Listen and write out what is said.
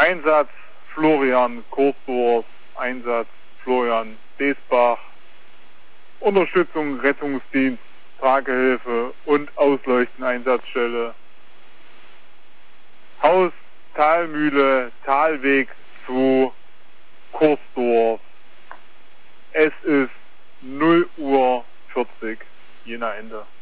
Einsatz Florian Kursdorf, Einsatz Florian Besbach, Unterstützung Rettungsdienst, Tragehilfe und Ausleuchten-Einsatzstelle. Haus Talmühle, Talweg zu Kursdorf. Es ist 0:40 Uhr, Jena Ende.